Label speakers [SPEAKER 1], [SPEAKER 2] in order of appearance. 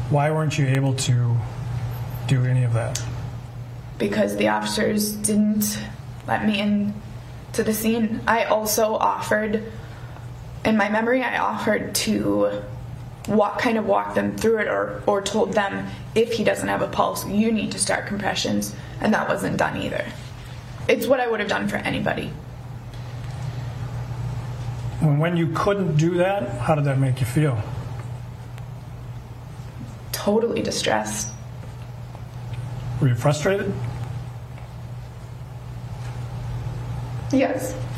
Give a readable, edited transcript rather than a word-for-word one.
[SPEAKER 1] Why weren't you able to do any of that?
[SPEAKER 2] Because the officers didn't let me in to the scene. I also offered, in my memory, I offered to walk them through it, or told them, if he doesn't have a pulse, you need to start compressions, and that wasn't done either. It's what I would have done for anybody.
[SPEAKER 1] When you couldn't do that, how did that make you feel?
[SPEAKER 2] Totally distressed.
[SPEAKER 1] Were you frustrated?
[SPEAKER 2] Yes.